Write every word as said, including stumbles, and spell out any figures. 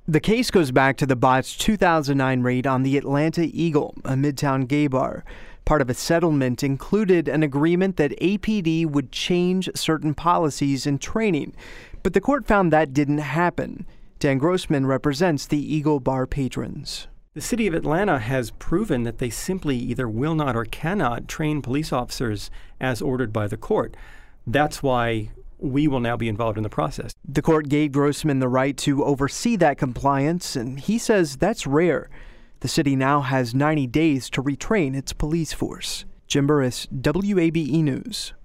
The case goes back to the botched two thousand nine raid on the Atlanta Eagle, a Midtown gay bar. Part of a settlement included an agreement that A P D would change certain policies and training, but the court found that didn't happen. Dan Grossman represents the Eagle Bar patrons. The city of Atlanta has proven that they simply either will not or cannot train police officers as ordered by the court. That's why we will now be involved in the process. The court gave Grossman the right to oversee that compliance, and he says that's rare. The city now has ninety days to retrain its police force. Jim Burris, W A B E News.